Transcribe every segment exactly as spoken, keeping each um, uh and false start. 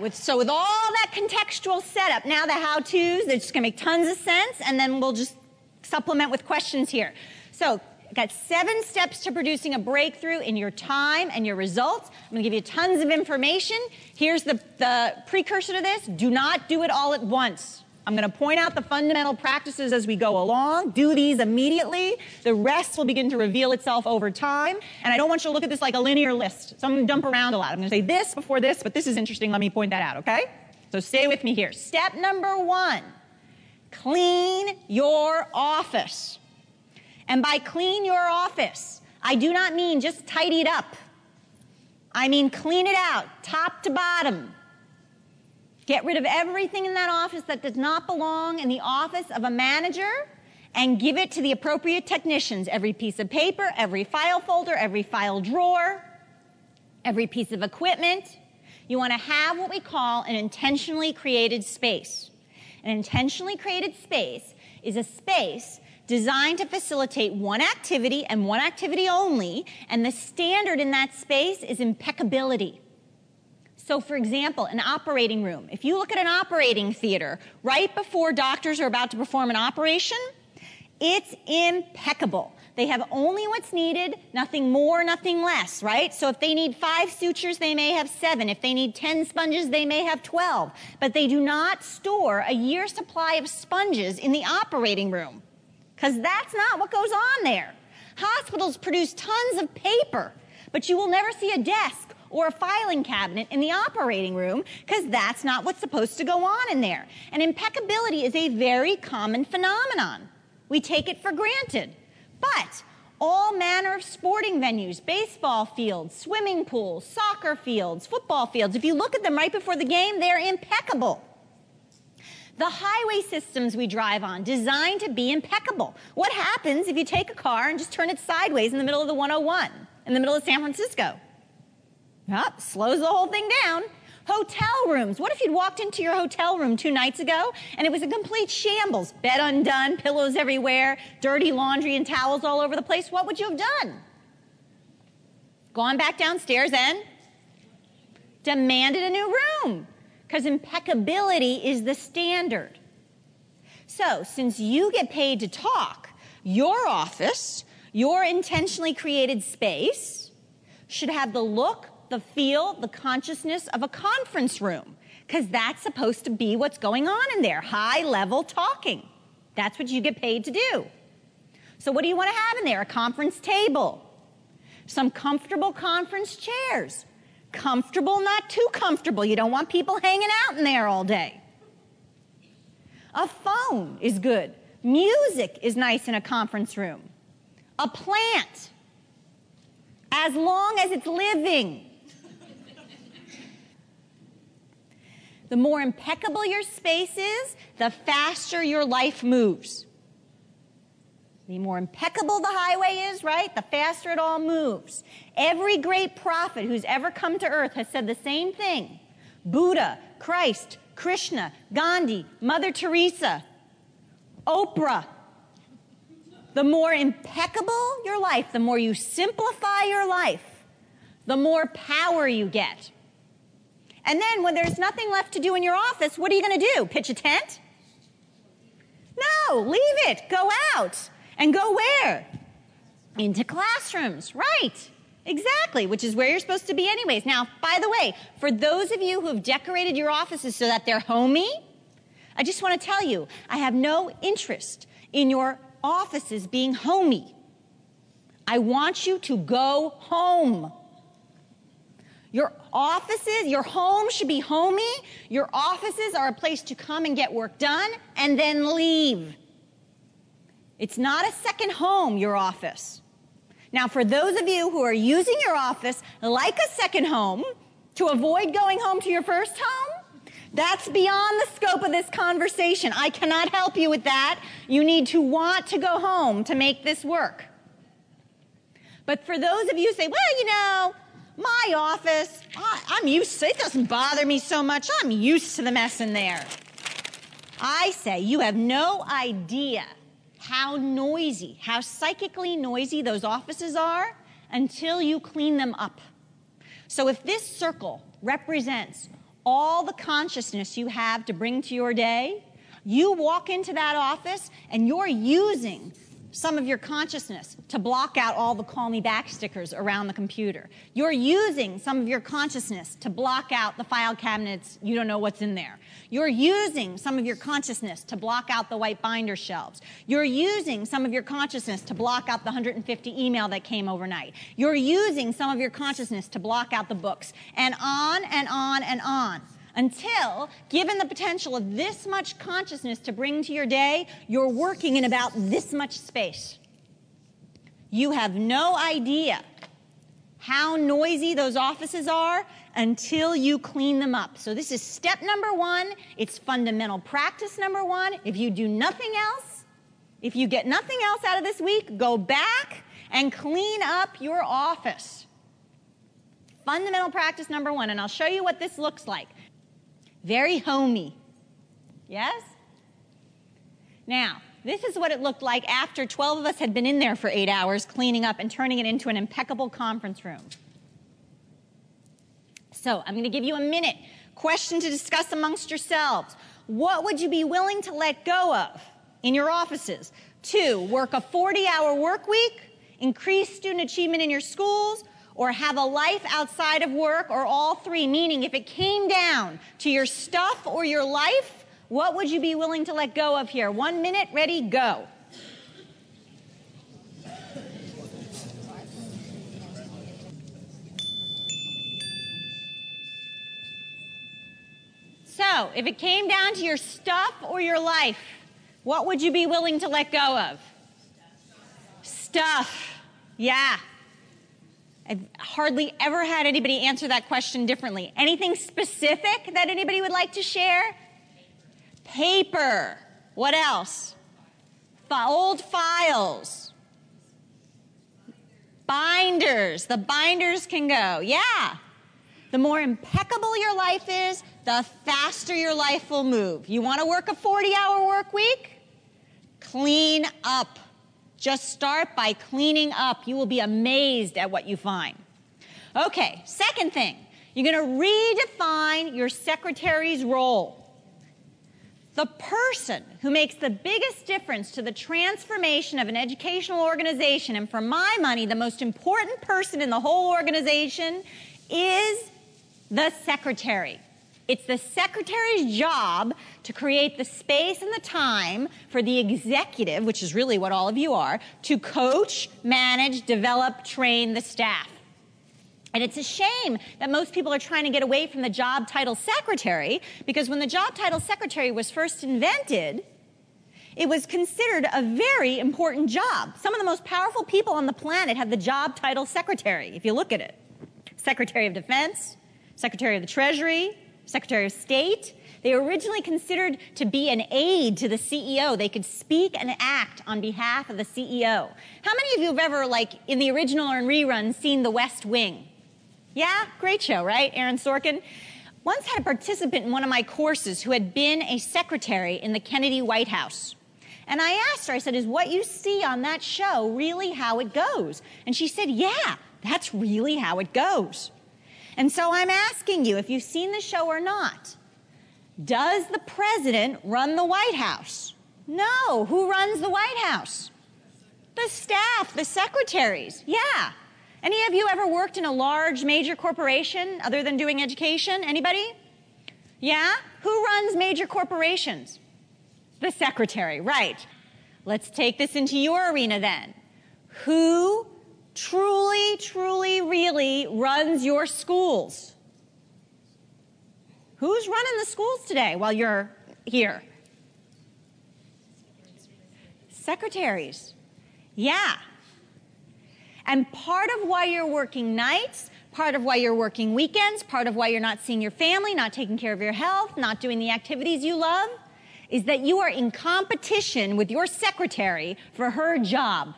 with, so with all that contextual setup, now the how-tos, they're just going to make tons of sense, and then we'll just supplement with questions here. So I've got seven steps to producing a breakthrough in your time and your results. I'm going to give you tons of information. Here's the, the precursor to this. Do not do it all at once. I'm going to point out the fundamental practices as we go along. Do these immediately. The rest will begin to reveal itself over time. And I don't want you to look at this like a linear list. So I'm going to dump around a lot. I'm going to say this before this, but this is interesting. Let me point that out, okay? So stay with me here. Step number one, clean your office. And by clean your office, I do not mean just tidy it up. I mean clean it out, top to bottom. Get rid of everything in that office that does not belong in the office of a manager and give it to the appropriate technicians. Every piece of paper, every file folder, every file drawer, every piece of equipment. You want to have what we call an intentionally created space. An intentionally created space is a space designed to facilitate one activity and one activity only, and the standard in that space is impeccability. So, for example, an operating room. If you look at an operating theater, right before doctors are about to perform an operation, it's impeccable. They have only what's needed, nothing more, nothing less, right? So if they need five sutures, they may have seven. If they need ten sponges, they may have twelve. But they do not store a year's supply of sponges in the operating room, because that's not what goes on there. Hospitals produce tons of paper, but you will never see a desk or a filing cabinet in the operating room, because that's not what's supposed to go on in there. And impeccability is a very common phenomenon. We take it for granted. But all manner of sporting venues, baseball fields, swimming pools, soccer fields, football fields, if you look at them right before the game, they're impeccable. The highway systems we drive on, designed to be impeccable. What happens if you take a car and just turn it sideways in the middle of the one oh one, in the middle of San Francisco? Yep, slows the whole thing down. Hotel rooms. What if you'd walked into your hotel room two nights ago and it was a complete shambles? Bed undone, pillows everywhere, dirty laundry and towels all over the place. What would you have done? Gone back downstairs and demanded a new room, because impeccability is the standard. So, since you get paid to talk, your office, your intentionally created space, should have the look, the feel, the consciousness of a conference room, because that's supposed to be what's going on in there, high-level talking. That's what you get paid to do. So what do you want to have in there? A conference table, some comfortable conference chairs, comfortable, not too comfortable. You don't want people hanging out in there all day. A phone is good. Music is nice in a conference room. A plant, as long as it's living. The more impeccable your space is, the faster your life moves. The more impeccable the highway is, right, the faster it all moves. Every great prophet who's ever come to earth has said the same thing. Buddha, Christ, Krishna, Gandhi, Mother Teresa, Oprah. The more impeccable your life, the more you simplify your life, the more power you get. And then when there's nothing left to do in your office, what are you going to do? Pitch a tent? No, leave it. Go out. And go where? Into classrooms. Right. Exactly, which is where you're supposed to be anyways. Now, by the way, for those of you who have decorated your offices so that they're homey, I just want to tell you, I have no interest in your offices being homey. I want you to go home. Your offices, your home should be homey. Your offices are a place to come and get work done and then leave. It's not a second home, your office. Now, for those of you who are using your office like a second home to avoid going home to your first home, that's beyond the scope of this conversation. I cannot help you with that. You need to want to go home to make this work. But for those of you who say, well, you know, my office, I'm used to it. It doesn't bother me so much. I'm used to the mess in there. I say you have no idea how noisy, how psychically noisy those offices are until you clean them up. So if this circle represents all the consciousness you have to bring to your day, you walk into that office and you're using some of your consciousness to block out all the call me back stickers around the computer. You're using some of your consciousness to block out the file cabinets, you don't know what's in there. You're using some of your consciousness to block out the white binder shelves. You're using some of your consciousness to block out the one hundred fifty email that came overnight. You're using some of your consciousness to block out the books, and on and on and on. Until, given the potential of this much consciousness to bring to your day, you're working in about this much space. You have no idea how noisy those offices are until you clean them up. So this is step number one. It's fundamental practice number one. If you do nothing else, if you get nothing else out of this week, go back and clean up your office. Fundamental practice number one, and I'll show you what this looks like. Very homey. Yes? Now, this is what it looked like after twelve of us had been in there for eight hours cleaning up and turning it into an impeccable conference room. So, I'm going to give you a minute. Question to discuss amongst yourselves. What would you be willing to let go of in your offices? Two, work a forty-hour work week, increase student achievement in your schools, or have a life outside of work, or all three, meaning if it came down to your stuff or your life, what would you be willing to let go of here? One minute, ready, go. So, if it came down to your stuff or your life, what would you be willing to let go of? Stuff. Yeah. I've hardly ever had anybody answer that question differently. Anything specific that anybody would like to share? Paper. What else? F- old files. Binders. The binders can go. Yeah. The more impeccable your life is, the faster your life will move. You want to work a forty-hour work week? Clean up. Just start by cleaning up. You will be amazed at what you find. Okay, second thing. You're going to redefine your secretary's role. The person who makes the biggest difference to the transformation of an educational organization, and for my money, the most important person in the whole organization, is the secretary. It's the secretary's job to create the space and the time for the executive, which is really what all of you are, to coach, manage, develop, train the staff. And it's a shame that most people are trying to get away from the job title secretary, because when the job title secretary was first invented, it was considered a very important job. Some of the most powerful people on the planet have the job title secretary, if you look at it. Secretary of Defense, Secretary of the Treasury, Secretary of State. They were originally considered to be an aide to the C E O. They could speak and act on behalf of the C E O. How many of you have ever, like, in the original or in reruns, seen The West Wing? Yeah? Great show, right? Aaron Sorkin. Once had a participant in one of my courses who had been a secretary in the Kennedy White House. And I asked her, I said, is what you see on that show really how it goes? And she said, yeah, that's really how it goes. And so I'm asking you, if you've seen the show or not, does the president run the White House? No. Who runs the White House? The staff, the secretaries. Yeah. Any of you ever worked in a large major corporation other than doing education? Anybody? Yeah? Who runs major corporations? The secretary, right. Let's take this into your arena then. Who truly, truly, really runs your schools? Who's running the schools today while you're here? Secretaries. Yeah. And part of why you're working nights, part of why you're working weekends, part of why you're not seeing your family, not taking care of your health, not doing the activities you love, is that you are in competition with your secretary for her job.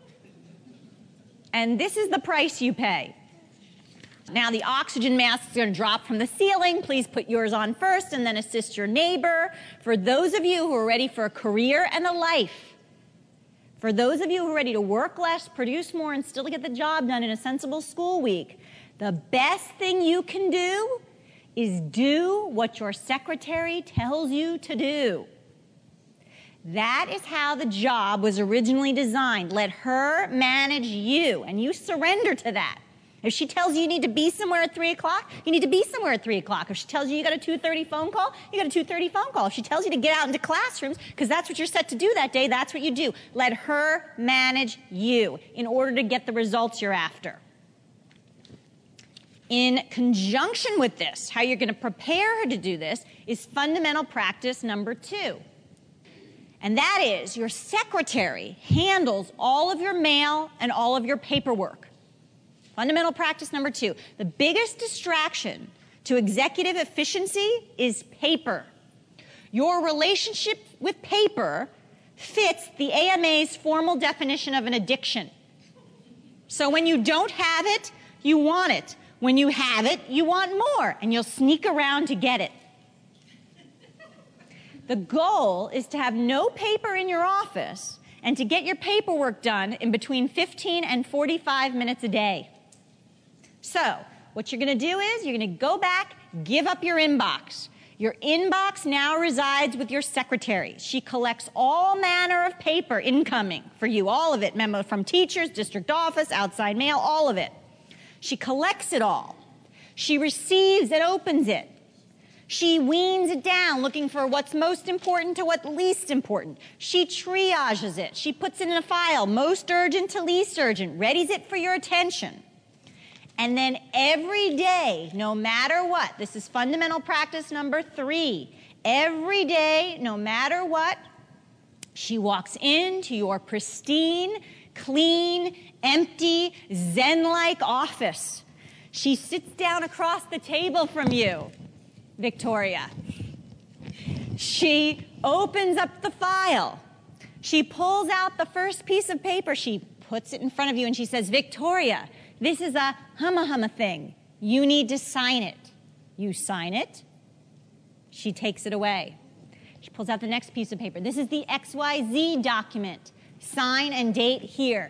And this is the price you pay. Now the oxygen mask is going to drop from the ceiling. Please put yours on first and then assist your neighbor. For those of you who are ready for a career and a life, for those of you who are ready to work less, produce more, and still get the job done in a sensible school week, the best thing you can do is do what your secretary tells you to do. That is how the job was originally designed. Let her manage you, and you surrender to that. If she tells you you need to be somewhere at three o'clock, you need to be somewhere at three o'clock. If she tells you you got a two thirty phone call, you got a two thirty phone call. If she tells you to get out into classrooms, because that's what you're set to do that day, that's what you do. Let her manage you in order to get the results you're after. In conjunction with this, how you're going to prepare her to do this is fundamental practice number two. And that is your secretary handles all of your mail and all of your paperwork. Fundamental practice number two. The biggest distraction to executive efficiency is paper. Your relationship with paper fits the A M A's formal definition of an addiction. So when you don't have it, you want it. When you have it, you want more, and you'll sneak around to get it. The goal is to have no paper in your office and to get your paperwork done in between fifteen and forty-five minutes a day. So what you're going to do is you're going to go back, give up your inbox. Your inbox now resides with your secretary. She collects all manner of paper incoming for you, all of it, memo from teachers, district office, outside mail, all of it. She collects it all. She receives and opens it. She weans it down, looking for what's most important to what's least important. She triages it. She puts it in a file, most urgent to least urgent, readies it for your attention. And then every day, no matter what, this is fundamental practice number three, every day, no matter what, she walks into your pristine, clean, empty, Zen-like office. She sits down across the table from you, Victoria. She opens up the file. She pulls out the first piece of paper. She puts it in front of you and she says, Victoria, this is a humma-humma thing. You need to sign it. You sign it. She takes it away. She pulls out the next piece of paper. This is the X Y Z document. Sign and date here.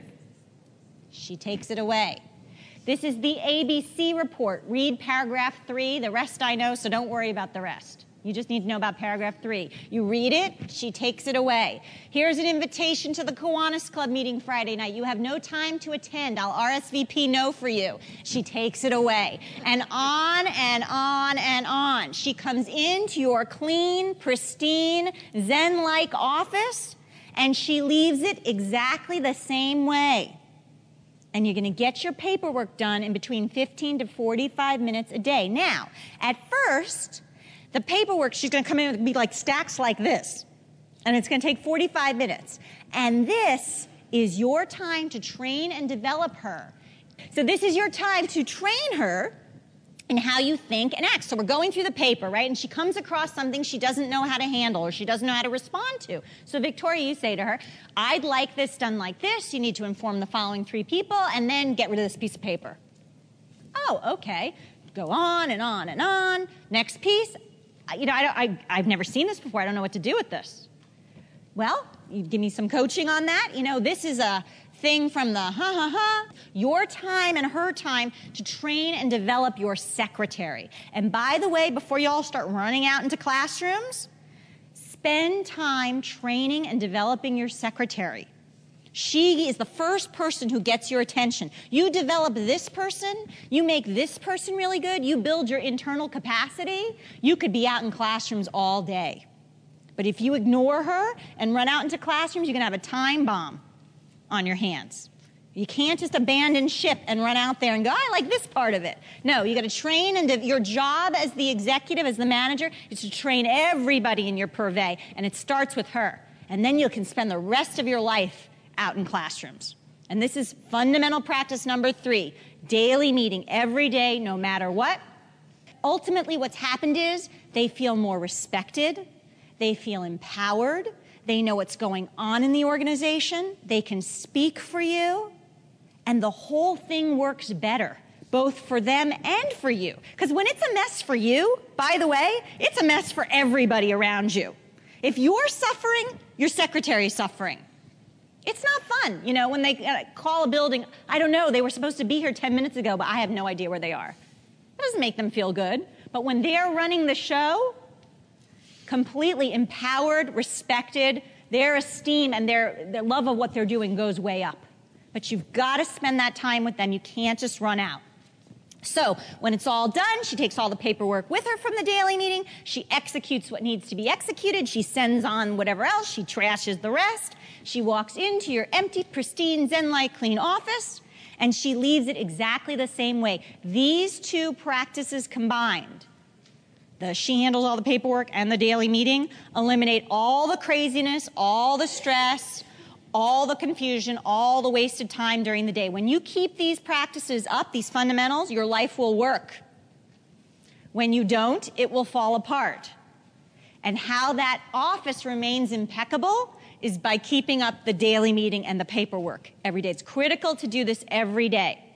She takes it away. This is the A B C report. Read paragraph three. The rest I know, so don't worry about the rest. You just need to know about paragraph three. You read it, she takes it away. Here's an invitation to the Kiwanis Club meeting Friday night. You have no time to attend. I'll R S V P no for you. She takes it away. And on and on and on. She comes into your clean, pristine, Zen-like office, and she leaves it exactly the same way. And you're going to get your paperwork done in between fifteen to forty-five minutes a day. Now, at first, the paperwork, she's going to come in and be like stacks like this. And it's going to take forty-five minutes. And this is your time to train and develop her. So this is your time to train her in how you think and act. So we're going through the paper, right? And she comes across something she doesn't know how to handle or she doesn't know how to respond to. So Victoria, you say to her, I'd like this done like this. You need to inform the following three people and then get rid of this piece of paper. Oh, okay. Go on and on and on. Next piece. You know, I don't, I, I've never seen this before. I don't know what to do with this. Well, you give me some coaching on that. You know, this is a thing from the ha ha ha. Your time and her time to train and develop your secretary. And by the way, before you all start running out into classrooms, spend time training and developing your secretary. She is the first person who gets your attention. You develop this person, you make this person really good, you build your internal capacity, you could be out in classrooms all day. But if you ignore her and run out into classrooms, you're going to have a time bomb on your hands. You can't just abandon ship and run out there and go, I like this part of it. No, you got to train, and your job as the executive, as the manager, is to train everybody in your purvey, and it starts with her. And then you can spend the rest of your life out in classrooms. And this is fundamental practice number three, daily meeting every day, no matter what. Ultimately, what's happened is they feel more respected, they feel empowered, they know what's going on in the organization, they can speak for you, and the whole thing works better, both for them and for you. Because when it's a mess for you, by the way, it's a mess for everybody around you. If you're suffering, your secretary's suffering. It's not fun, you know, when they uh, call a building, I don't know, they were supposed to be here ten minutes ago, but I have no idea where they are. That doesn't make them feel good. But when they're running the show, completely empowered, respected, their esteem and their, their love of what they're doing goes way up. But you've got to spend that time with them. You can't just run out. So when it's all done, she takes all the paperwork with her from the daily meeting. She executes what needs to be executed. She sends on whatever else. She trashes the rest. She walks into your empty, pristine, Zen-like clean office, and she leaves it exactly the same way. These two practices combined, the she handles all the paperwork and the daily meeting, eliminate all the craziness, all the stress, all the confusion, all the wasted time during the day. When you keep these practices up, these fundamentals, your life will work. When you don't, it will fall apart. And how that office remains impeccable is by keeping up the daily meeting and the paperwork every day. It's critical to do this every day.